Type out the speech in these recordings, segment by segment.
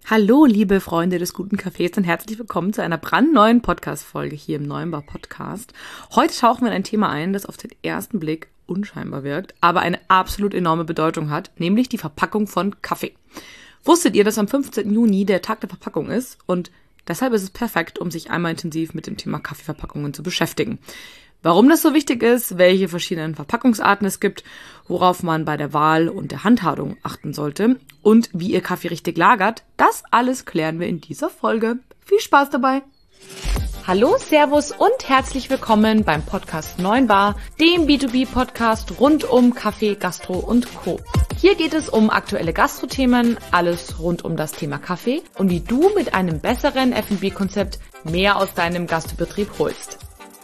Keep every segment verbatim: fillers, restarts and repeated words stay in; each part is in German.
Hallo, liebe Freunde des guten Kaffees und herzlich willkommen zu einer brandneuen Podcast-Folge hier im Neuenbar Podcast. Heute tauchen wir in ein Thema ein, das auf den ersten Blick unscheinbar wirkt, aber eine absolut enorme Bedeutung hat, nämlich die Verpackung von Kaffee. Wusstet ihr, dass am fünfzehnten Juni der Tag der Verpackung ist? Und deshalb ist es perfekt, um sich einmal intensiv mit dem Thema Kaffeeverpackungen zu beschäftigen. Warum das so wichtig ist, welche verschiedenen Verpackungsarten es gibt, worauf man bei der Wahl und der Handhabung achten sollte und wie ihr Kaffee richtig lagert, das alles klären wir in dieser Folge. Viel Spaß dabei! Hallo, Servus und herzlich willkommen beim Podcast Neuenbar, dem B zwei B-Podcast rund um Kaffee, Gastro und Co. Hier geht es um aktuelle Gastro-Themen, alles rund um das Thema Kaffee und wie du mit einem besseren F und B-Konzept mehr aus deinem Gastbetrieb holst.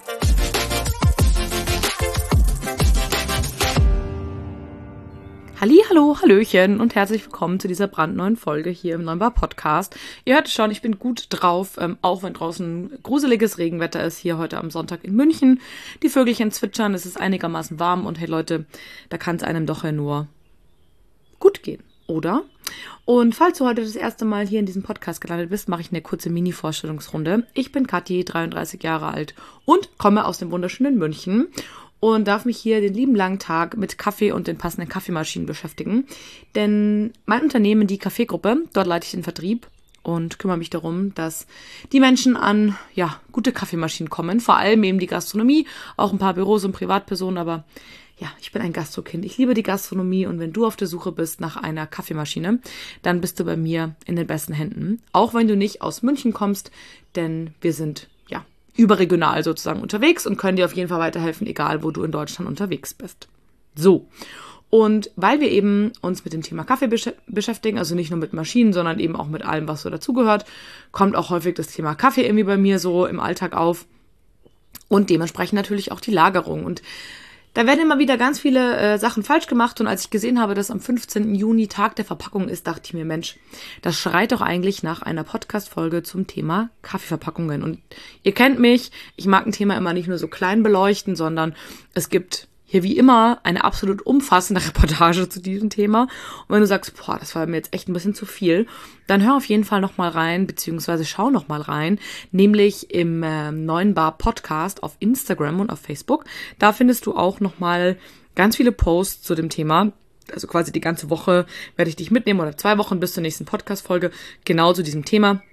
Hallihallo, Hallöchen und herzlich willkommen zu dieser brandneuen Folge hier im Neuenbar Podcast. Ihr hört es schon, ich bin gut drauf, ähm, auch wenn draußen gruseliges Regenwetter ist, hier heute am Sonntag in München. Die Vögelchen zwitschern, es ist einigermaßen warm und hey Leute, da kann es einem doch ja nur gut gehen, oder? Und falls du heute das erste Mal hier in diesem Podcast gelandet bist, mache ich eine kurze Mini-Vorstellungsrunde. Ich bin Kathi, dreiunddreißig Jahre alt und komme aus dem wunderschönen München und darf mich hier den lieben langen Tag mit Kaffee und den passenden Kaffeemaschinen beschäftigen. Denn mein Unternehmen, die Kaffeegruppe, dort leite ich den Vertrieb und kümmere mich darum, dass die Menschen an ja gute Kaffeemaschinen kommen. Vor allem eben die Gastronomie, auch ein paar Büros und Privatpersonen, aber ja, ich bin ein Gastrokind. Ich liebe die Gastronomie und wenn du auf der Suche bist nach einer Kaffeemaschine, dann bist du bei mir in den besten Händen. Auch wenn du nicht aus München kommst, denn wir sind ja überregional sozusagen unterwegs und können dir auf jeden Fall weiterhelfen, egal wo du in Deutschland unterwegs bist. So, und weil wir eben uns mit dem Thema Kaffee besch- beschäftigen, also nicht nur mit Maschinen, sondern eben auch mit allem, was so dazugehört, kommt auch häufig das Thema Kaffee irgendwie bei mir so im Alltag auf und dementsprechend natürlich auch die Lagerung. Und da werden immer wieder ganz viele äh, Sachen falsch gemacht und als ich gesehen habe, dass am fünfzehnten Juni Tag der Verpackung ist, dachte ich mir, Mensch, das schreit doch eigentlich nach einer Podcast-Folge zum Thema Kaffeeverpackungen. Und ihr kennt mich, ich mag ein Thema immer nicht nur so klein beleuchten, sondern es gibt hier wie immer eine absolut umfassende Reportage zu diesem Thema. Und wenn du sagst, boah, das war mir jetzt echt ein bisschen zu viel, dann hör auf jeden Fall nochmal rein, beziehungsweise schau nochmal rein, nämlich im äh, Neuenbar Podcast auf Instagram und auf Facebook. Da findest du auch nochmal ganz viele Posts zu dem Thema. Also quasi die ganze Woche werde ich dich mitnehmen oder zwei Wochen bis zur nächsten Podcast-Folge genau zu diesem Thema.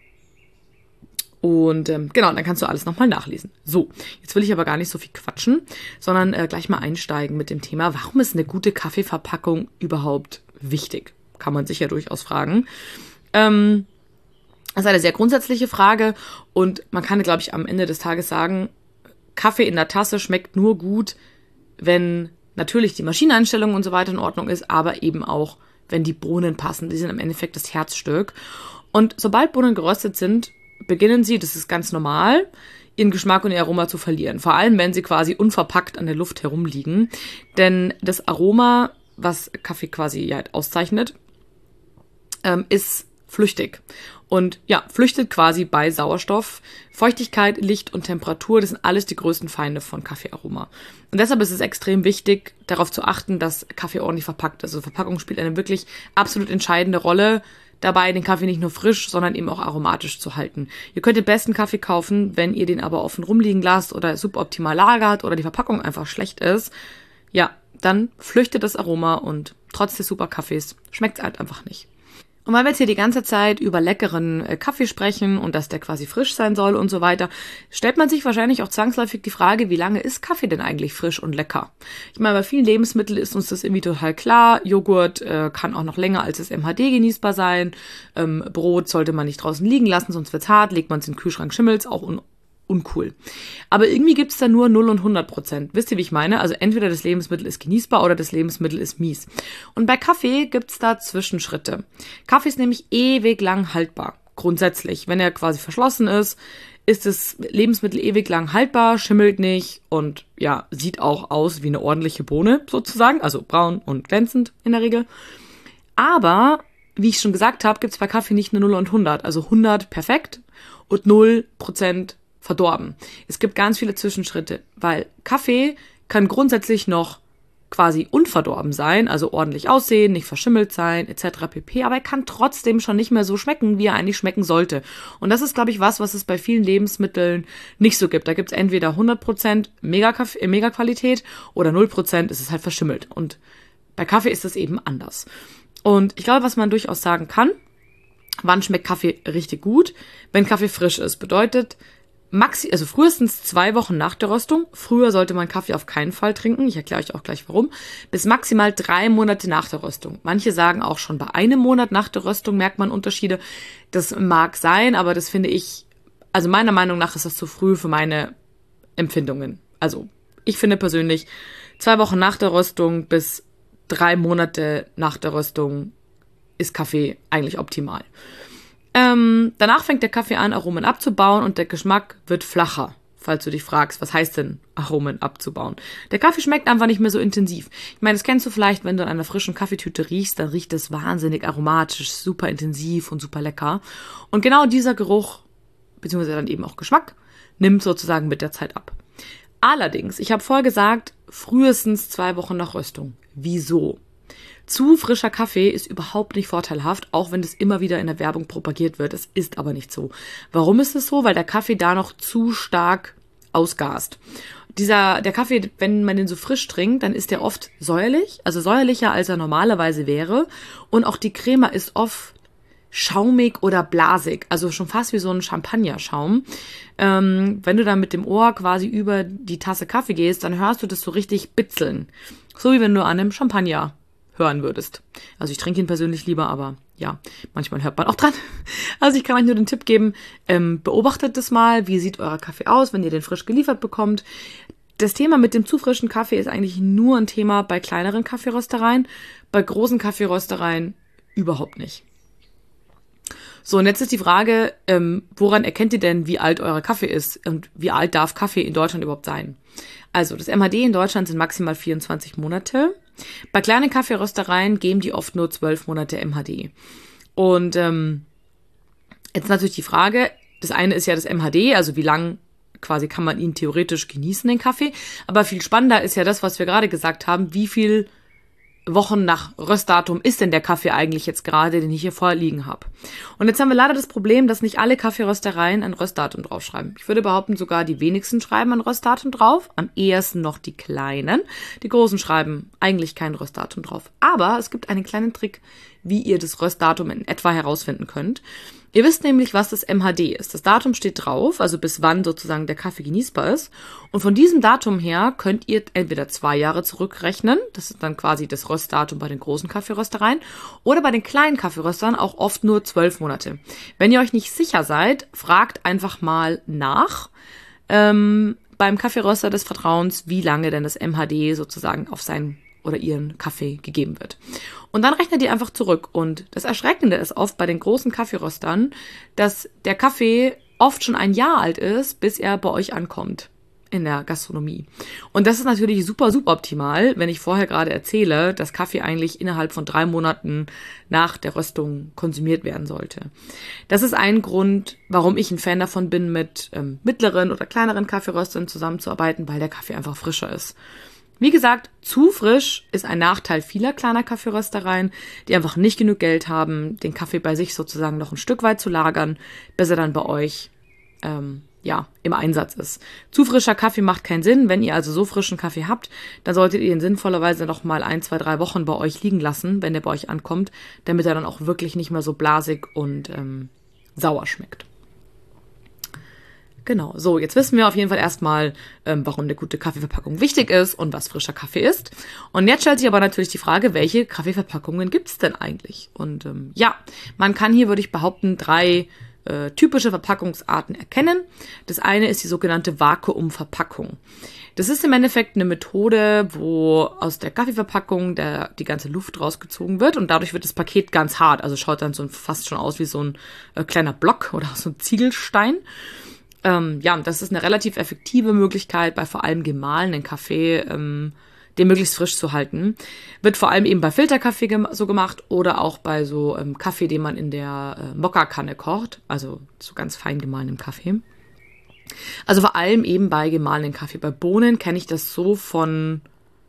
Und ähm, genau, dann kannst du alles nochmal nachlesen. So, jetzt will ich aber gar nicht so viel quatschen, sondern äh, gleich mal einsteigen mit dem Thema, warum ist eine gute Kaffeeverpackung überhaupt wichtig? Kann man sich ja durchaus fragen. Ähm, das ist eine sehr grundsätzliche Frage und man kann, glaube ich, am Ende des Tages sagen, Kaffee in der Tasse schmeckt nur gut, wenn natürlich die Maschineneinstellung und so weiter in Ordnung ist, aber eben auch, wenn die Bohnen passen. Die sind im Endeffekt das Herzstück. Und sobald Bohnen geröstet sind, beginnen sie, das ist ganz normal, ihren Geschmack und ihr Aroma zu verlieren. Vor allem, wenn sie quasi unverpackt an der Luft herumliegen. Denn das Aroma, was Kaffee quasi ja auszeichnet, ähm, ist flüchtig. Und ja, flüchtet quasi bei Sauerstoff. Feuchtigkeit, Licht und Temperatur, das sind alles die größten Feinde von Kaffeearoma. Und deshalb ist es extrem wichtig, darauf zu achten, dass Kaffee ordentlich verpackt ist. Also Verpackung spielt eine wirklich absolut entscheidende Rolle dabei, den Kaffee nicht nur frisch, sondern eben auch aromatisch zu halten. Ihr könnt den besten Kaffee kaufen, wenn ihr den aber offen rumliegen lasst oder suboptimal lagert oder die Verpackung einfach schlecht ist. Ja, dann flüchtet das Aroma und trotz des super Kaffees schmeckt es halt einfach nicht. Und weil wir jetzt hier die ganze Zeit über leckeren äh, Kaffee sprechen und dass der quasi frisch sein soll und so weiter, stellt man sich wahrscheinlich auch zwangsläufig die Frage, wie lange ist Kaffee denn eigentlich frisch und lecker? Ich meine, bei vielen Lebensmitteln ist uns das irgendwie total klar. Joghurt äh, kann auch noch länger als das M H D genießbar sein. Ähm, Brot sollte man nicht draußen liegen lassen, sonst wird's hart. Legt man es in den Kühlschrank, schimmelt's, auch un- uncool. Aber irgendwie gibt's da nur null und hundert Prozent. Wisst ihr, wie ich meine? Also entweder das Lebensmittel ist genießbar oder das Lebensmittel ist mies. Und bei Kaffee gibt's da Zwischenschritte. Kaffee ist nämlich ewig lang haltbar. Grundsätzlich. Wenn er quasi verschlossen ist, ist das Lebensmittel ewig lang haltbar, schimmelt nicht und ja, sieht auch aus wie eine ordentliche Bohne sozusagen. Also braun und glänzend in der Regel. Aber, wie ich schon gesagt habe, gibt's bei Kaffee nicht nur null und hundert. Also hundert perfekt und null Prozent verdorben. Es gibt ganz viele Zwischenschritte, weil Kaffee kann grundsätzlich noch quasi unverdorben sein, also ordentlich aussehen, nicht verschimmelt sein, et cetera pp. Aber er kann trotzdem schon nicht mehr so schmecken, wie er eigentlich schmecken sollte. Und das ist, glaube ich, was, was es bei vielen Lebensmitteln nicht so gibt. Da gibt es entweder hundert Prozent Mega-Qualität oder null Prozent ist es halt verschimmelt. Und bei Kaffee ist es eben anders. Und ich glaube, was man durchaus sagen kann, wann schmeckt Kaffee richtig gut? Wenn Kaffee frisch ist. Bedeutet, maxi, also frühestens zwei Wochen nach der Röstung. Früher sollte man Kaffee auf keinen Fall trinken. Ich erkläre euch auch gleich warum. Bis maximal drei Monate nach der Röstung. Manche sagen auch schon bei einem Monat nach der Röstung merkt man Unterschiede. Das mag sein, aber das finde ich, also meiner Meinung nach ist das zu früh für meine Empfindungen. Also ich finde persönlich, zwei Wochen nach der Röstung bis drei Monate nach der Röstung ist Kaffee eigentlich optimal. Ähm, danach fängt der Kaffee an, Aromen abzubauen und der Geschmack wird flacher, falls du dich fragst, was heißt denn Aromen abzubauen? Der Kaffee schmeckt einfach nicht mehr so intensiv. Ich meine, das kennst du vielleicht, wenn du an einer frischen Kaffeetüte riechst, dann riecht es wahnsinnig aromatisch, super intensiv und super lecker. Und genau dieser Geruch, beziehungsweise dann eben auch Geschmack, nimmt sozusagen mit der Zeit ab. Allerdings, ich habe vorher gesagt, frühestens zwei Wochen nach Röstung. Wieso? Zu frischer Kaffee ist überhaupt nicht vorteilhaft, auch wenn das immer wieder in der Werbung propagiert wird. Es ist aber nicht so. Warum ist es so? Weil der Kaffee da noch zu stark ausgast. Dieser, der Kaffee, wenn man den so frisch trinkt, dann ist der oft säuerlich, also säuerlicher, als er normalerweise wäre. Und auch die Crema ist oft schaumig oder blasig, also schon fast wie so ein Champagnerschaum. Ähm, wenn du dann mit dem Ohr quasi über die Tasse Kaffee gehst, dann hörst du das so richtig bitzeln. So wie wenn du an einem Champagner hören würdest. Also ich trinke ihn persönlich lieber, aber ja, manchmal hört man auch dran. Also ich kann euch nur den Tipp geben, ähm, beobachtet das mal, wie sieht euer Kaffee aus, wenn ihr den frisch geliefert bekommt. Das Thema mit dem zu frischen Kaffee ist eigentlich nur ein Thema bei kleineren Kaffeeröstereien, bei großen Kaffeeröstereien überhaupt nicht. So, und jetzt ist die Frage, ähm, woran erkennt ihr denn, wie alt euer Kaffee ist und wie alt darf Kaffee in Deutschland überhaupt sein? Also das M H D in Deutschland sind maximal vierundzwanzig Monate. Bei kleinen Kaffeeröstereien geben die oft nur zwölf Monate M H D. Und ähm, jetzt natürlich die Frage, das eine ist ja das M H D, also wie lang quasi kann man ihn theoretisch genießen, den Kaffee. Aber viel spannender ist ja das, was wir gerade gesagt haben, wie viel Wochen nach Röstdatum ist denn der Kaffee eigentlich jetzt gerade, den ich hier vorliegen habe. Und jetzt haben wir leider das Problem, dass nicht alle Kaffeeröstereien ein Röstdatum draufschreiben. Ich würde behaupten, sogar die wenigsten schreiben ein Röstdatum drauf, am ehesten noch die kleinen. Die großen schreiben eigentlich kein Röstdatum drauf. Aber es gibt einen kleinen Trick, wie ihr das Röstdatum in etwa herausfinden könnt. Ihr wisst nämlich, was das M H D ist. Das Datum steht drauf, also bis wann sozusagen der Kaffee genießbar ist. Und von diesem Datum her könnt ihr entweder zwei Jahre zurückrechnen, das ist dann quasi das Röstdatum bei den großen Kaffeeröstereien, oder bei den kleinen Kaffeeröstern auch oft nur zwölf Monate. Wenn ihr euch nicht sicher seid, fragt einfach mal nach ähm, beim Kaffeeröster des Vertrauens, wie lange denn das M H D sozusagen auf seinen oder ihren Kaffee gegeben wird. Und dann rechnet ihr einfach zurück. Und das Erschreckende ist oft bei den großen Kaffeeröstern, dass der Kaffee oft schon ein Jahr alt ist, bis er bei euch ankommt in der Gastronomie. Und das ist natürlich super, super optimal, wenn ich vorher gerade erzähle, dass Kaffee eigentlich innerhalb von drei Monaten nach der Röstung konsumiert werden sollte. Das ist ein Grund, warum ich ein Fan davon bin, mit ähm, mittleren oder kleineren Kaffeeröstern zusammenzuarbeiten, weil der Kaffee einfach frischer ist. Wie gesagt, zu frisch ist ein Nachteil vieler kleiner Kaffeeröstereien, die einfach nicht genug Geld haben, den Kaffee bei sich sozusagen noch ein Stück weit zu lagern, bis er dann bei euch ähm, ja im Einsatz ist. Zu frischer Kaffee macht keinen Sinn. Wenn ihr also so frischen Kaffee habt, dann solltet ihr ihn sinnvollerweise noch mal ein, zwei, drei Wochen bei euch liegen lassen, wenn der bei euch ankommt, damit er dann auch wirklich nicht mehr so blasig und ähm, sauer schmeckt. Genau, so, jetzt wissen wir auf jeden Fall erstmal, ähm, warum eine gute Kaffeeverpackung wichtig ist und was frischer Kaffee ist. Und jetzt stellt sich aber natürlich die Frage, welche Kaffeeverpackungen gibt es denn eigentlich? Und ähm, ja, man kann hier, würde ich behaupten, drei äh, typische Verpackungsarten erkennen. Das eine ist die sogenannte Vakuumverpackung. Das ist im Endeffekt eine Methode, wo aus der Kaffeeverpackung der, die ganze Luft rausgezogen wird und dadurch wird das Paket ganz hart. Also schaut dann so fast schon aus wie so ein äh, kleiner Block oder so ein Ziegelstein. Ähm, ja, das ist eine relativ effektive Möglichkeit, bei vor allem gemahlenen Kaffee ähm, den möglichst frisch zu halten. Wird vor allem eben bei Filterkaffee gem- so gemacht oder auch bei so ähm, Kaffee, den man in der äh, Mokka-Kanne kocht, also so ganz fein gemahlenem Kaffee. Also vor allem eben bei gemahlenen Kaffee. Bei Bohnen kenne ich das so von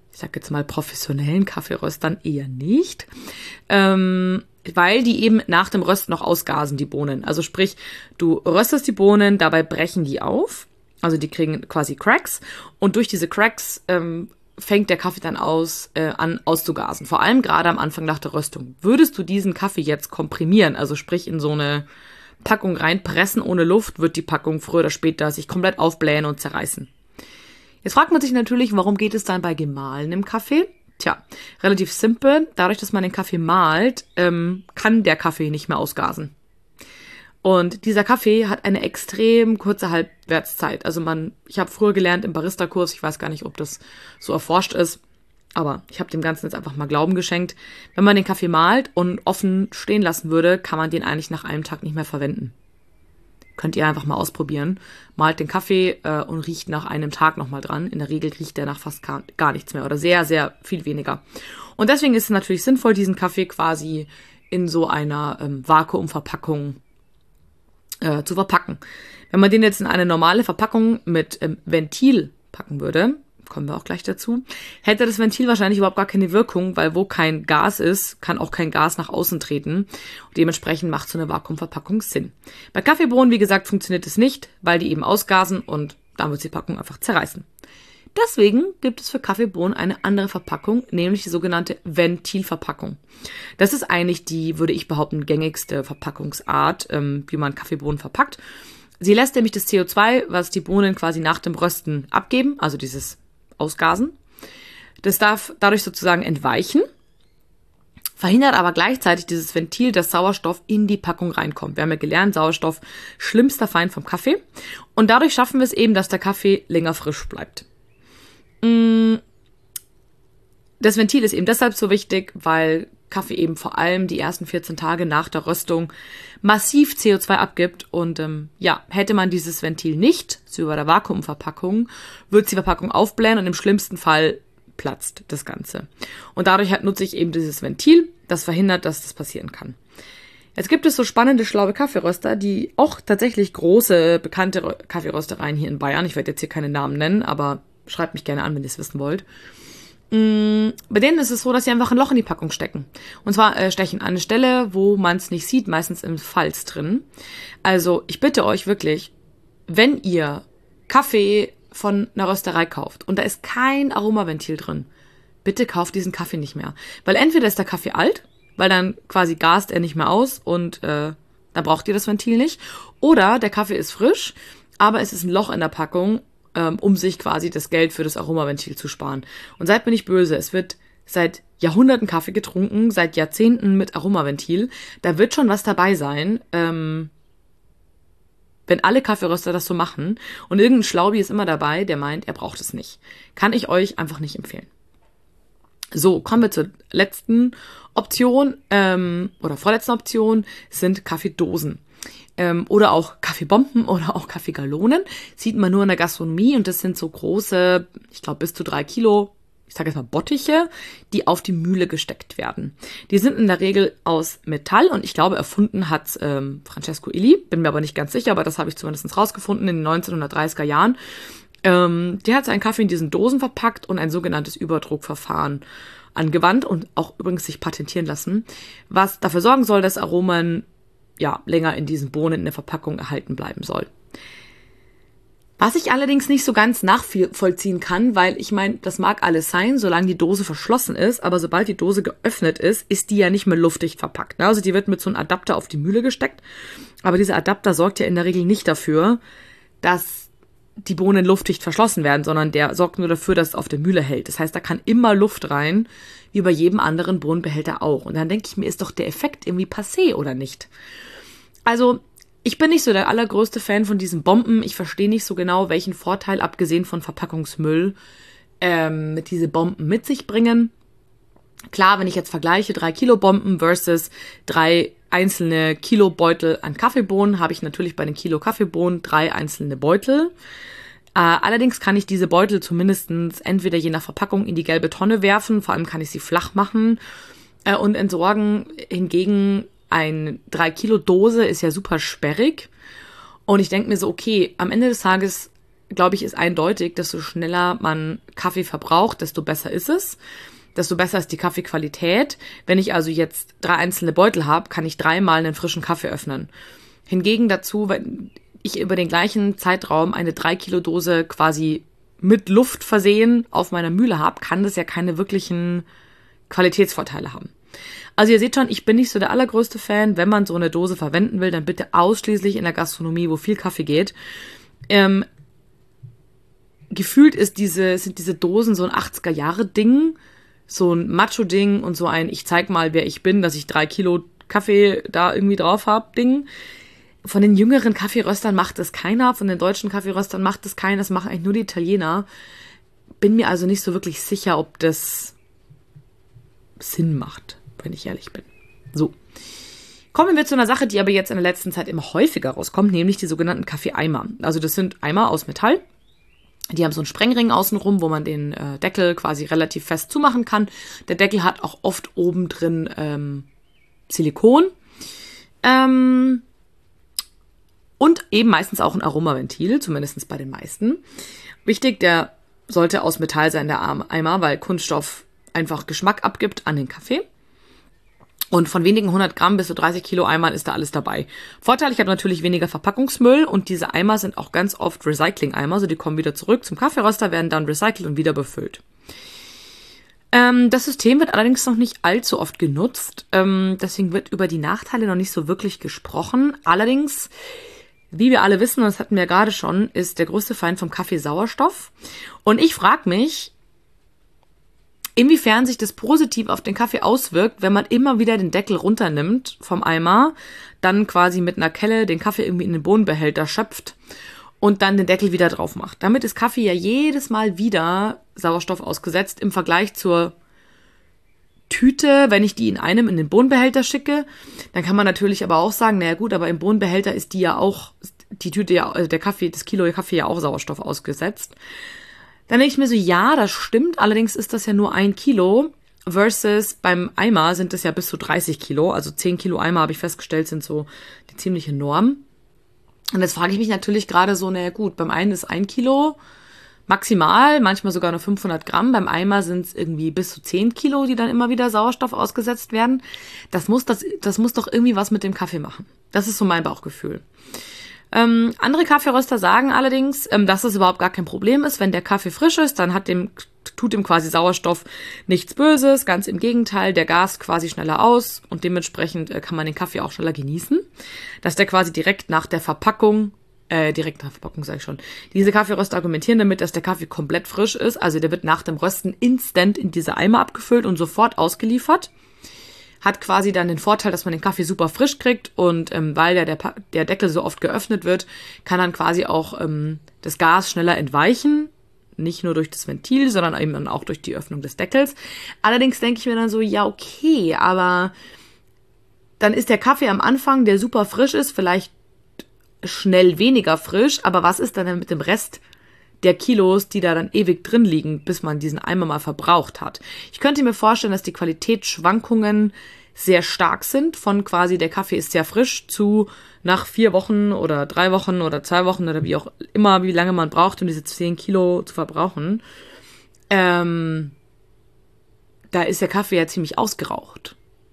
ich sag jetzt mal professionellen Kaffeeröstern eher nicht, ähm, weil die eben nach dem Rösten noch ausgasen, die Bohnen. Also sprich, du röstest die Bohnen, dabei brechen die auf, also die kriegen quasi Cracks und durch diese Cracks ähm, fängt der Kaffee dann aus, äh, an auszugasen. Vor allem gerade am Anfang nach der Röstung. Würdest du diesen Kaffee jetzt komprimieren, also sprich in so eine Packung reinpressen ohne Luft, wird die Packung früher oder später sich komplett aufblähen und zerreißen. Jetzt fragt man sich natürlich, warum geht es dann bei gemahlenem Kaffee? Tja, relativ simpel. Dadurch, dass man den Kaffee mahlt, ähm, kann der Kaffee nicht mehr ausgasen. Und dieser Kaffee hat eine extrem kurze Halbwertszeit. Also man, ich habe früher gelernt im Barista-Kurs, ich weiß gar nicht, ob das so erforscht ist, aber ich habe dem Ganzen jetzt einfach mal Glauben geschenkt. Wenn man den Kaffee mahlt und offen stehen lassen würde, kann man den eigentlich nach einem Tag nicht mehr verwenden. Könnt ihr einfach mal ausprobieren. Mahlt den Kaffee äh, und riecht nach einem Tag nochmal dran. In der Regel riecht der nach fast gar, gar nichts mehr oder sehr, sehr viel weniger. Und deswegen ist es natürlich sinnvoll, diesen Kaffee quasi in so einer ähm, Vakuumverpackung äh, zu verpacken. Wenn man den jetzt in eine normale Verpackung mit ähm, Ventil packen würde, kommen wir auch gleich dazu, hätte das Ventil wahrscheinlich überhaupt gar keine Wirkung, weil wo kein Gas ist, kann auch kein Gas nach außen treten. Und dementsprechend macht so eine Vakuumverpackung Sinn. Bei Kaffeebohnen, wie gesagt, funktioniert es nicht, weil die eben ausgasen und dann wird die Packung einfach zerreißen. Deswegen gibt es für Kaffeebohnen eine andere Verpackung, nämlich die sogenannte Ventilverpackung. Das ist eigentlich die, würde ich behaupten, gängigste Verpackungsart, ähm, wie man Kaffeebohnen verpackt. Sie lässt nämlich das C O zwei, was die Bohnen quasi nach dem Rösten abgeben, also dieses Ausgasen. Das darf dadurch sozusagen entweichen, verhindert aber gleichzeitig dieses Ventil, dass Sauerstoff in die Packung reinkommt. Wir haben ja gelernt, Sauerstoff, schlimmster Feind vom Kaffee. Und dadurch schaffen wir es eben, dass der Kaffee länger frisch bleibt. Das Ventil ist eben deshalb so wichtig, weil Kaffee eben vor allem die ersten vierzehn Tage nach der Röstung massiv C O zwei abgibt. Und ähm, ja, hätte man dieses Ventil nicht, so über der Vakuumverpackung, wird die Verpackung aufblähen und im schlimmsten Fall platzt das Ganze. Und dadurch halt nutze ich eben dieses Ventil, das verhindert, dass das passieren kann. Jetzt gibt es so spannende, schlaue Kaffeeröster, die auch tatsächlich große, bekannte Kaffeeröstereien hier in Bayern, ich werde jetzt hier keine Namen nennen, aber schreibt mich gerne an, wenn ihr es wissen wollt. Mm, bei denen ist es so, dass sie einfach ein Loch in die Packung stecken. Und zwar äh, stechen an eine Stelle, wo man es nicht sieht, meistens im Falz drin. Also ich bitte euch wirklich, wenn ihr Kaffee von einer Rösterei kauft und da ist kein Aromaventil drin, bitte kauft diesen Kaffee nicht mehr. Weil entweder ist der Kaffee alt, weil dann quasi gast er nicht mehr aus und äh, da braucht ihr das Ventil nicht. Oder der Kaffee ist frisch, aber es ist ein Loch in der Packung, um sich quasi das Geld für das Aromaventil zu sparen. Und seid mir nicht böse, es wird seit Jahrhunderten Kaffee getrunken, seit Jahrzehnten mit Aromaventil. Da wird schon was dabei sein, ähm, wenn alle Kaffeeröster das so machen. Und irgendein Schlaubi ist immer dabei, der meint, er braucht es nicht. Kann ich euch einfach nicht empfehlen. So, kommen wir zur letzten Option, ähm, oder vorletzten Option, sind Kaffeedosen. Ähm, oder auch Kaffeebomben oder auch Kaffeegalonen. Sieht man nur in der Gastronomie und das sind so große, ich glaube bis zu drei Kilo, ich sage jetzt mal Bottiche, die auf die Mühle gesteckt werden. Die sind in der Regel aus Metall und ich glaube erfunden hat ähm, Francesco Illy, bin mir aber nicht ganz sicher, aber das habe ich zumindest rausgefunden in den neunzehnhundertdreißiger Jahren. Ähm, der hat seinen Kaffee in diesen Dosen verpackt und ein sogenanntes Überdruckverfahren angewandt und auch übrigens sich patentieren lassen, was dafür sorgen soll, dass Aromen ja, länger in diesen Bohnen in der Verpackung erhalten bleiben soll. Was ich allerdings nicht so ganz nachvollziehen kann, weil ich meine, das mag alles sein, solange die Dose verschlossen ist, aber sobald die Dose geöffnet ist, ist die ja nicht mehr luftdicht verpackt. Also die wird mit so einem Adapter auf die Mühle gesteckt, aber dieser Adapter sorgt ja in der Regel nicht dafür, dass die Bohnen luftdicht verschlossen werden, sondern der sorgt nur dafür, dass es auf der Mühle hält. Das heißt, da kann immer Luft rein, wie bei jedem anderen Bohnenbehälter auch. Und dann denke ich mir, ist doch der Effekt irgendwie passé, oder nicht? Also, ich bin nicht so der allergrößte Fan von diesen Bomben. Ich verstehe nicht so genau, welchen Vorteil, abgesehen von Verpackungsmüll, ähm, diese Bomben mit sich bringen. Klar, wenn ich jetzt vergleiche, drei Kilo Bomben versus drei einzelne Kilo Beutel an Kaffeebohnen, habe ich natürlich bei den Kilo Kaffeebohnen drei einzelne Beutel. Äh, allerdings kann ich diese Beutel zumindest entweder je nach Verpackung in die gelbe Tonne werfen, vor allem kann ich sie flach machen äh, und entsorgen. Hingegen ein drei Kilo Dose ist ja super sperrig und ich denke mir so, okay, am Ende des Tages glaube ich, ist eindeutig, desto schneller man Kaffee verbraucht, desto besser ist es. Desto besser ist die Kaffeequalität. Wenn ich also jetzt drei einzelne Beutel habe, kann ich dreimal einen frischen Kaffee öffnen. Hingegen dazu, wenn ich über den gleichen Zeitraum eine drei Kilo Dose quasi mit Luft versehen auf meiner Mühle habe, kann das ja keine wirklichen Qualitätsvorteile haben. Also ihr seht schon, ich bin nicht so der allergrößte Fan. Wenn man so eine Dose verwenden will, dann bitte ausschließlich in der Gastronomie, wo viel Kaffee geht. Ähm, gefühlt ist diese, sind diese Dosen so ein achtziger-Jahre-Ding, so ein Macho-Ding und so ein ich zeig mal, wer ich bin, dass ich drei Kilo Kaffee da irgendwie drauf habe, Ding. Von den jüngeren Kaffeeröstern macht das keiner, von den deutschen Kaffeeröstern macht das keiner, das machen eigentlich nur die Italiener. Bin mir also nicht so wirklich sicher, ob das Sinn macht, wenn ich ehrlich bin. So. Kommen wir zu einer Sache, die aber jetzt in der letzten Zeit immer häufiger rauskommt, nämlich die sogenannten Kaffeeeimer. Also das sind Eimer aus Metall. Die haben so einen Sprengring außenrum, wo man den äh, Deckel quasi relativ fest zumachen kann. Der Deckel hat auch oft oben drin ähm, Silikon. Ähm, und eben meistens auch ein Aromaventil, zumindest bei den meisten. Wichtig, der sollte aus Metall sein, der Eimer, weil Kunststoff einfach Geschmack abgibt an den Kaffee. Und von wenigen hundert Gramm bis zu dreißig Kilo Eimern ist da alles dabei. Vorteil, ich habe natürlich weniger Verpackungsmüll und diese Eimer sind auch ganz oft Recycling-Eimer, also die kommen wieder zurück zum Kaffeeröster, werden dann recycelt und wieder befüllt. Ähm, das System wird allerdings noch nicht allzu oft genutzt, ähm, deswegen wird über die Nachteile noch nicht so wirklich gesprochen. Allerdings, wie wir alle wissen, und das hatten wir ja gerade schon, ist der größte Feind vom Kaffee Sauerstoff. Und ich frage mich, inwiefern sich das positiv auf den Kaffee auswirkt, wenn man immer wieder den Deckel runternimmt vom Eimer, dann quasi mit einer Kelle den Kaffee irgendwie in den Bohnenbehälter schöpft und dann den Deckel wieder drauf macht. Damit ist Kaffee ja jedes Mal wieder Sauerstoff ausgesetzt im Vergleich zur Tüte, wenn ich die in einem in den Bohnenbehälter schicke. Dann kann man natürlich aber auch sagen, naja gut, aber im Bohnenbehälter ist die ja auch, die Tüte ja, also der Kaffee, das Kilo Kaffee ja auch Sauerstoff ausgesetzt. Dann denke ich mir so, ja, das stimmt, allerdings ist das ja nur ein Kilo versus beim Eimer sind es ja bis zu dreißig Kilo, also zehn Kilo Eimer habe ich festgestellt, sind so die ziemliche Norm. Und jetzt frage ich mich natürlich gerade so, naja gut, beim einen ist ein Kilo maximal, manchmal sogar nur fünfhundert Gramm, beim Eimer sind es irgendwie bis zu zehn Kilo, die dann immer wieder Sauerstoff ausgesetzt werden. Das muss, das, das muss doch irgendwie was mit dem Kaffee machen. Das ist so mein Bauchgefühl. Ähm, andere Kaffeeröster sagen allerdings, ähm, dass es überhaupt gar kein Problem ist. Wenn der Kaffee frisch ist, dann hat dem, tut dem quasi Sauerstoff nichts Böses. Ganz im Gegenteil, der Gas quasi schneller aus und dementsprechend äh, kann man den Kaffee auch schneller genießen. Dass der quasi direkt nach der Verpackung, äh, direkt nach der Verpackung sage ich schon, diese Kaffeeröster argumentieren damit, dass der Kaffee komplett frisch ist. Also der wird nach dem Rösten instant in diese Eimer abgefüllt und sofort ausgeliefert. Hat quasi dann den Vorteil, dass man den Kaffee super frisch kriegt und ähm, weil der, der, der Deckel so oft geöffnet wird, kann dann quasi auch ähm, das Gas schneller entweichen. Nicht nur durch das Ventil, sondern eben dann auch durch die Öffnung des Deckels. Allerdings denke ich mir dann so, ja okay, aber dann ist der Kaffee am Anfang, der super frisch ist, vielleicht schnell weniger frisch, aber was ist dann denn mit dem Rest der Kilos, die da dann ewig drin liegen, bis man diesen Eimer mal verbraucht hat? Ich könnte mir vorstellen, dass die Qualitätsschwankungen sehr stark sind, von quasi der Kaffee ist sehr frisch zu nach vier Wochen oder drei Wochen oder zwei Wochen oder wie auch immer, wie lange man braucht, um diese zehn Kilo zu verbrauchen. Ähm, da ist der Kaffee ja ziemlich ausgeraucht.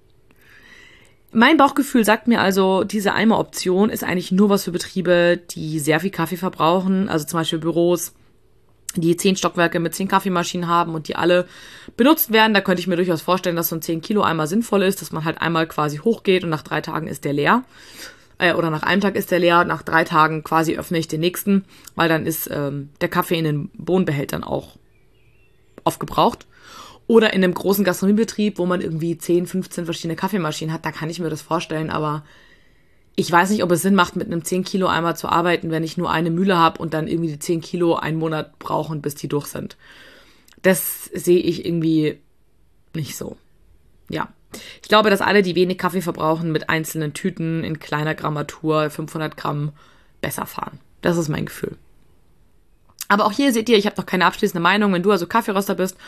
Mein Bauchgefühl sagt mir also, diese Eimer-Option ist eigentlich nur was für Betriebe, die sehr viel Kaffee verbrauchen. Also zum Beispiel Büros, die zehn Stockwerke mit zehn Kaffeemaschinen haben und die alle benutzt werden. Da könnte ich mir durchaus vorstellen, dass so ein zehn Kilo Eimer sinnvoll ist, dass man halt einmal quasi hochgeht und nach drei Tagen ist der leer. Äh, oder nach einem Tag ist der leer, nach drei Tagen quasi öffne ich den nächsten, weil dann ist ähm, der Kaffee in den Bohnenbehältern auch aufgebraucht. Oder in einem großen Gastronomiebetrieb, wo man irgendwie zehn, fünfzehn verschiedene Kaffeemaschinen hat, da kann ich mir das vorstellen, aber ich weiß nicht, ob es Sinn macht, mit einem zehn Kilo Eimer zu arbeiten, wenn ich nur eine Mühle habe und dann irgendwie die zehn Kilo einen Monat brauchen, bis die durch sind. Das sehe ich irgendwie nicht so. Ja, ich glaube, dass alle, die wenig Kaffee verbrauchen, mit einzelnen Tüten in kleiner Grammatur, fünfhundert Gramm, besser fahren. Das ist mein Gefühl. Aber auch hier seht ihr, ich habe noch keine abschließende Meinung. Wenn du also Kaffeeröster bist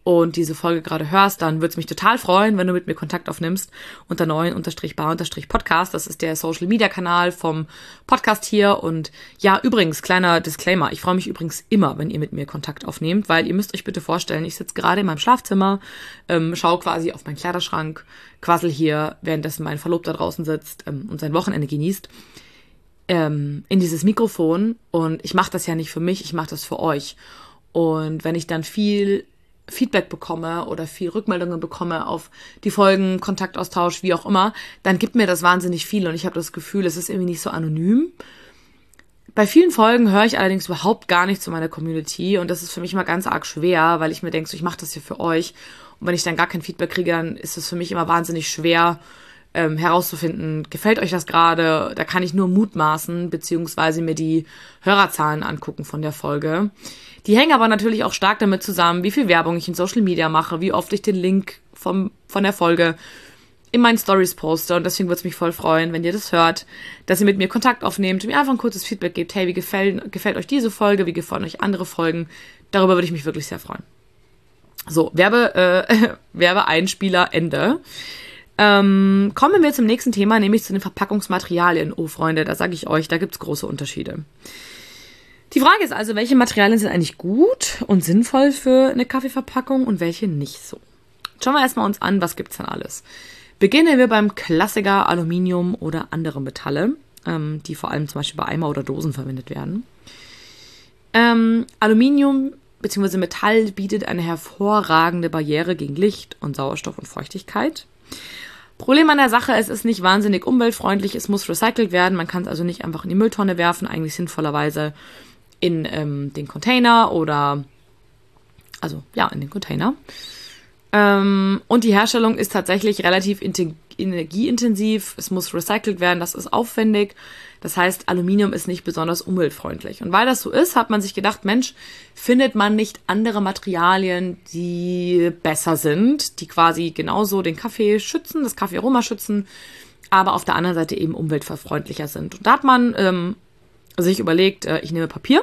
und diese Folge gerade hörst, dann würde es mich total freuen, wenn du mit mir Kontakt aufnimmst unter neun unterstrich bar unterstrich podcast. Das ist der Social-Media-Kanal vom Podcast hier. Und ja, übrigens, kleiner Disclaimer, ich freue mich übrigens immer, wenn ihr mit mir Kontakt aufnehmt, weil ihr müsst euch bitte vorstellen, ich sitze gerade in meinem Schlafzimmer, ähm, schaue quasi auf meinen Kleiderschrank, quassel hier, währenddessen mein Verlobter draußen sitzt ähm, und sein Wochenende genießt, ähm, in dieses Mikrofon. Und ich mache das ja nicht für mich, ich mache das für euch. Und wenn ich dann viel Feedback bekomme oder viel Rückmeldungen bekomme auf die Folgen, Kontaktaustausch, wie auch immer, dann gibt mir das wahnsinnig viel und ich habe das Gefühl, es ist irgendwie nicht so anonym. Bei vielen Folgen höre ich allerdings überhaupt gar nicht zu meiner Community und das ist für mich immer ganz arg schwer, weil ich mir denke, so, ich mache das hier für euch und wenn ich dann gar kein Feedback kriege, dann ist es für mich immer wahnsinnig schwer ähm, herauszufinden, gefällt euch das gerade? Da kann ich nur mutmaßen, beziehungsweise mir die Hörerzahlen angucken von der Folge. Die hängen aber natürlich auch stark damit zusammen, wie viel Werbung ich in Social Media mache, wie oft ich den Link vom, von der Folge in meinen Stories poste. Und deswegen würde es mich voll freuen, wenn ihr das hört, dass ihr mit mir Kontakt aufnehmt und mir einfach ein kurzes Feedback gebt. Hey, wie gefällt, gefällt euch diese Folge? Wie gefallen euch andere Folgen? Darüber würde ich mich wirklich sehr freuen. So, Werbe, äh, Werbeeinspieler, Ende. Ähm, kommen wir zum nächsten Thema, nämlich zu den Verpackungsmaterialien. Oh, Freunde, da sage ich euch, da gibt's große Unterschiede. Die Frage ist also, welche Materialien sind eigentlich gut und sinnvoll für eine Kaffeeverpackung und welche nicht so? Schauen wir erstmal uns an, was gibt's denn alles? Beginnen wir beim Klassiker Aluminium oder andere Metalle, ähm, die vor allem zum Beispiel bei Eimer oder Dosen verwendet werden. Ähm, Aluminium bzw. Metall bietet eine hervorragende Barriere gegen Licht und Sauerstoff und Feuchtigkeit. Problem an der Sache, es ist nicht wahnsinnig umweltfreundlich, es muss recycelt werden, man kann es also nicht einfach in die Mülltonne werfen, eigentlich sinnvollerweise in ähm, den Container oder, also ja, in den Container. Ähm, und die Herstellung ist tatsächlich relativ inte- energieintensiv, es muss recycelt werden, das ist aufwendig. Das heißt, Aluminium ist nicht besonders umweltfreundlich. Und weil das so ist, hat man sich gedacht, Mensch, findet man nicht andere Materialien, die besser sind, die quasi genauso den Kaffee schützen, das Kaffeearoma schützen, aber auf der anderen Seite eben umweltverfreundlicher sind. Und da hat man ähm, sich überlegt, äh, ich nehme Papier.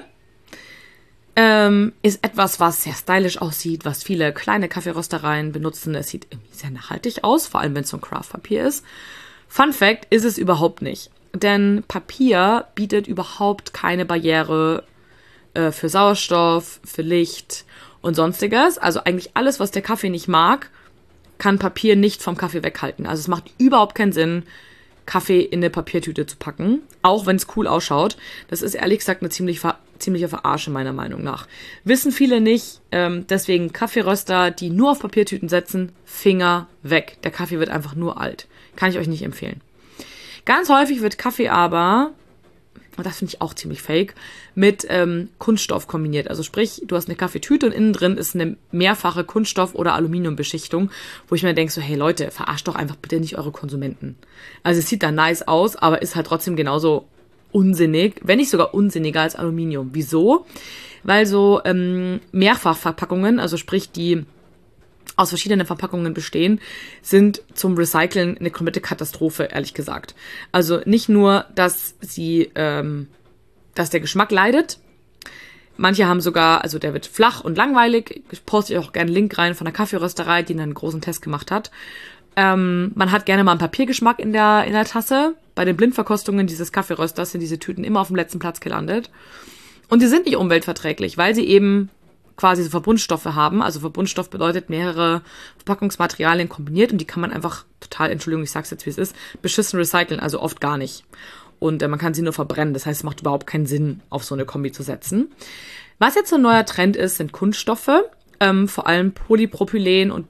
Ähm, ist etwas, was sehr stylisch aussieht, was viele kleine Kaffeeröstereien benutzen. Es sieht irgendwie sehr nachhaltig aus, vor allem wenn es so ein Craft-Papier ist. Fun Fact, ist es überhaupt nicht. Denn Papier bietet überhaupt keine Barriere äh, für Sauerstoff, für Licht und sonstiges. Also eigentlich alles, was der Kaffee nicht mag, kann Papier nicht vom Kaffee weghalten. Also es macht überhaupt keinen Sinn, Kaffee in eine Papiertüte zu packen, auch wenn es cool ausschaut. Das ist ehrlich gesagt eine ziemlich ver- ziemliche Verarsche meiner Meinung nach. Wissen viele nicht, ähm, deswegen Kaffeeröster, die nur auf Papiertüten setzen, Finger weg. Der Kaffee wird einfach nur alt. Kann ich euch nicht empfehlen. Ganz häufig wird Kaffee aber, und das finde ich auch ziemlich fake, mit ähm, Kunststoff kombiniert. Also sprich, du hast eine Kaffeetüte und innen drin ist eine mehrfache Kunststoff- oder Aluminiumbeschichtung, wo ich mir denke so, hey Leute, verarscht doch einfach bitte nicht eure Konsumenten. Also es sieht da nice aus, aber ist halt trotzdem genauso unsinnig, wenn nicht sogar unsinniger als Aluminium. Wieso? Weil so ähm, Mehrfachverpackungen, also sprich die aus verschiedenen Verpackungen bestehen, sind zum Recyceln eine komplette Katastrophe, ehrlich gesagt. Also nicht nur, dass sie, ähm, dass der Geschmack leidet. Manche haben sogar, also der wird flach und langweilig. Ich poste euch auch gerne einen Link rein von der Kaffeerösterei, die einen großen Test gemacht hat. Ähm, man hat gerne mal einen Papiergeschmack in der, in der Tasse. Bei den Blindverkostungen dieses Kaffeerösters sind diese Tüten immer auf dem letzten Platz gelandet. Und die sind nicht umweltverträglich, weil sie eben quasi so Verbundstoffe haben. Also Verbundstoff bedeutet mehrere Verpackungsmaterialien kombiniert und die kann man einfach total, Entschuldigung, ich sag's jetzt wie es ist, beschissen recyceln, also oft gar nicht. Und äh, man kann sie nur verbrennen, das heißt, es macht überhaupt keinen Sinn, auf so eine Kombi zu setzen. Was jetzt so ein neuer Trend ist, sind Kunststoffe, ähm, vor allem Polypropylen und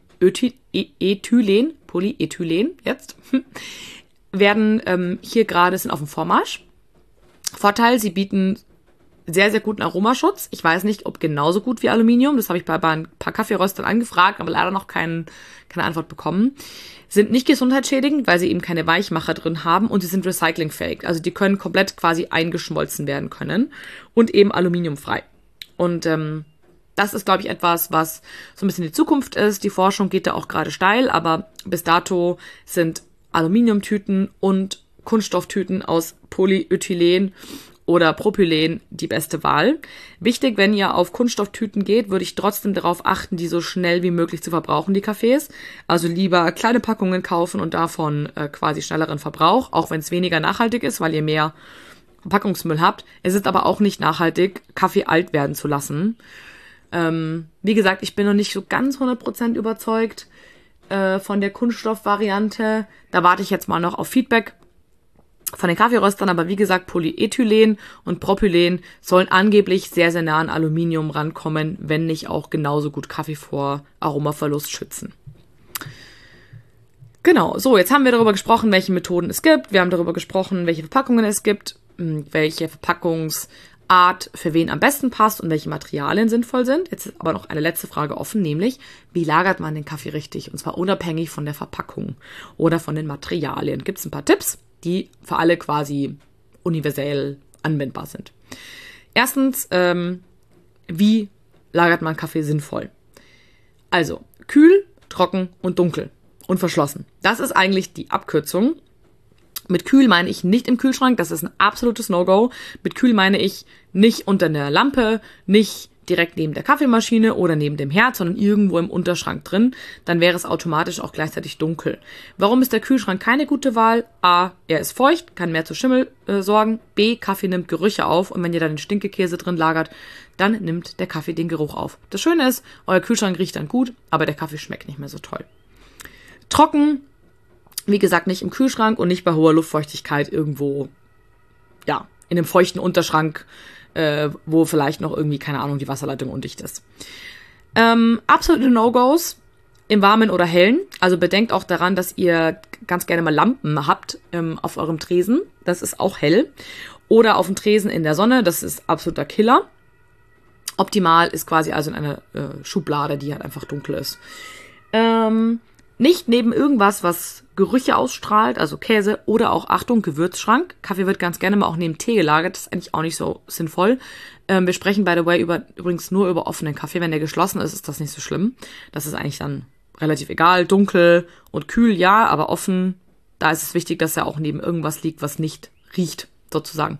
Polyethylen, Polyethylen jetzt, werden ähm, hier gerade, sind auf dem Vormarsch. Vorteil, sie bieten sehr, sehr guten Aromaschutz. Ich weiß nicht, ob genauso gut wie Aluminium. Das habe ich bei, bei ein paar Kaffeeröstern angefragt, aber leider noch kein, keine Antwort bekommen. Sind nicht gesundheitsschädigend, weil sie eben keine Weichmacher drin haben und sie sind recyclingfähig. Also die können komplett quasi eingeschmolzen werden können und eben aluminiumfrei. Und ähm, das ist, glaube ich, etwas, was so ein bisschen die Zukunft ist. Die Forschung geht da auch gerade steil, aber bis dato sind Aluminiumtüten und Kunststofftüten aus Polyethylen oder Propylen die beste Wahl. Wichtig, wenn ihr auf Kunststofftüten geht, würde ich trotzdem darauf achten, die so schnell wie möglich zu verbrauchen, die Kaffees. Also lieber kleine Packungen kaufen und davon äh, quasi schnelleren Verbrauch, auch wenn es weniger nachhaltig ist, weil ihr mehr Verpackungsmüll habt. Es ist aber auch nicht nachhaltig, Kaffee alt werden zu lassen. Ähm, wie gesagt, ich bin noch nicht so ganz hundert Prozent überzeugt äh, von der Kunststoffvariante. Da warte ich jetzt mal noch auf Feedback von den Kaffeeröstern, aber wie gesagt, Polyethylen und Propylen sollen angeblich sehr, sehr nah an Aluminium rankommen, wenn nicht auch genauso gut Kaffee vor Aromaverlust schützen. Genau, so, jetzt haben wir darüber gesprochen, welche Methoden es gibt. Wir haben darüber gesprochen, welche Verpackungen es gibt, welche Verpackungsart für wen am besten passt und welche Materialien sinnvoll sind. Jetzt ist aber noch eine letzte Frage offen, nämlich, wie lagert man den Kaffee richtig? Und zwar unabhängig von der Verpackung oder von den Materialien. Gibt es ein paar Tipps, die für alle quasi universell anwendbar sind. Erstens, ähm, wie lagert man Kaffee sinnvoll? Also, kühl, trocken und dunkel und verschlossen. Das ist eigentlich die Abkürzung. Mit kühl meine ich nicht im Kühlschrank, das ist ein absolutes No-Go. Mit kühl meine ich nicht unter einer Lampe, nicht direkt neben der Kaffeemaschine oder neben dem Herd, sondern irgendwo im Unterschrank drin. Dann wäre es automatisch auch gleichzeitig dunkel. Warum ist der Kühlschrank keine gute Wahl? A, er ist feucht, kann mehr zu Schimmel äh, sorgen. B, Kaffee nimmt Gerüche auf und wenn ihr da den Stinkekäse drin lagert, dann nimmt der Kaffee den Geruch auf. Das Schöne ist, euer Kühlschrank riecht dann gut, aber der Kaffee schmeckt nicht mehr so toll. Trocken, wie gesagt, nicht im Kühlschrank und nicht bei hoher Luftfeuchtigkeit irgendwo, ja, in einem feuchten Unterschrank, äh, wo vielleicht noch irgendwie, keine Ahnung, die Wasserleitung undicht ist. Ähm, absolute No-Gos im Warmen oder Hellen. Also bedenkt auch daran, dass ihr ganz gerne mal Lampen habt ähm, auf eurem Tresen. Das ist auch hell. Oder auf dem Tresen in der Sonne. Das ist absoluter Killer. Optimal ist quasi also in einer äh, Schublade, die halt einfach dunkel ist. Ähm, nicht neben irgendwas, was Gerüche ausstrahlt, also Käse oder auch, Achtung, Gewürzschrank. Kaffee wird ganz gerne mal auch neben Tee gelagert, das ist eigentlich auch nicht so sinnvoll. Ähm, wir sprechen, by the way, über, übrigens nur über offenen Kaffee. Wenn der geschlossen ist, ist das nicht so schlimm. Das ist eigentlich dann relativ egal. Dunkel und kühl, ja, aber offen, da ist es wichtig, dass er auch neben irgendwas liegt, was nicht riecht, sozusagen.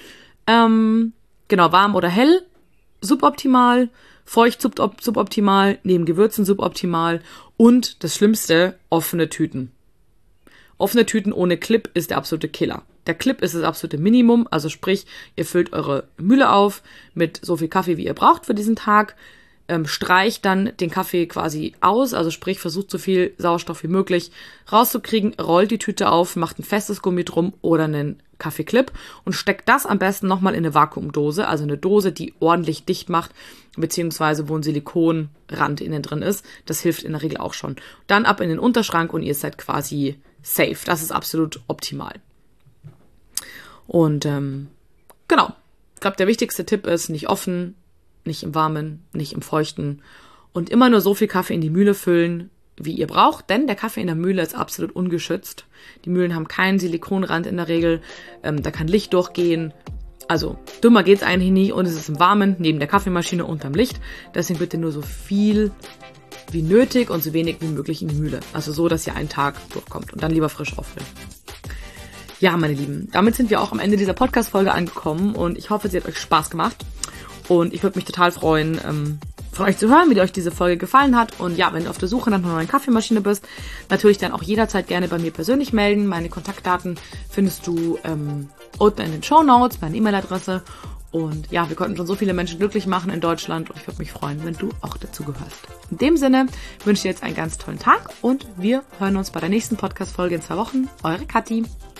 Ähm, genau, warm oder hell, suboptimal. Feucht subop- suboptimal, neben Gewürzen suboptimal und das Schlimmste, offene Tüten. Offene Tüten ohne Clip ist der absolute Killer. Der Clip ist das absolute Minimum, also sprich, ihr füllt eure Mühle auf mit so viel Kaffee, wie ihr braucht für diesen Tag, ähm, streicht dann den Kaffee quasi aus, also sprich, versucht so viel Sauerstoff wie möglich rauszukriegen, rollt die Tüte auf, macht ein festes Gummi drum oder einen Kaffeeclip und steckt das am besten nochmal in eine Vakuumdose, also eine Dose, die ordentlich dicht macht, beziehungsweise wo ein Silikonrand innen drin ist. Das hilft in der Regel auch schon. Dann ab in den Unterschrank und ihr seid quasi safe. Das ist absolut optimal. Und ähm, genau, ich glaube, der wichtigste Tipp ist, nicht offen, nicht im Warmen, nicht im Feuchten und immer nur so viel Kaffee in die Mühle füllen, wie ihr braucht, denn der Kaffee in der Mühle ist absolut ungeschützt. Die Mühlen haben keinen Silikonrand in der Regel, ähm, da kann Licht durchgehen. Also dümmer geht's eigentlich nie und es ist im Warmen, neben der Kaffeemaschine unterm Licht. Deswegen bitte nur so viel wie nötig und so wenig wie möglich in die Mühle. Also so, dass ihr einen Tag durchkommt und dann lieber frisch auffüllen. Ja, meine Lieben, damit sind wir auch am Ende dieser Podcast-Folge angekommen und ich hoffe, sie hat euch Spaß gemacht und ich würde mich total freuen, ähm, von euch zu hören, wie euch diese Folge gefallen hat. Und ja, wenn du auf der Suche nach einer neuen Kaffeemaschine bist, natürlich dann auch jederzeit gerne bei mir persönlich melden. Meine Kontaktdaten findest du ähm, unten in den Shownotes, meine E-Mail-Adresse. Und ja, wir konnten schon so viele Menschen glücklich machen in Deutschland und ich würde mich freuen, wenn du auch dazu gehörst. In dem Sinne wünsche ich dir jetzt einen ganz tollen Tag und wir hören uns bei der nächsten Podcast-Folge in zwei Wochen. Eure Kathi.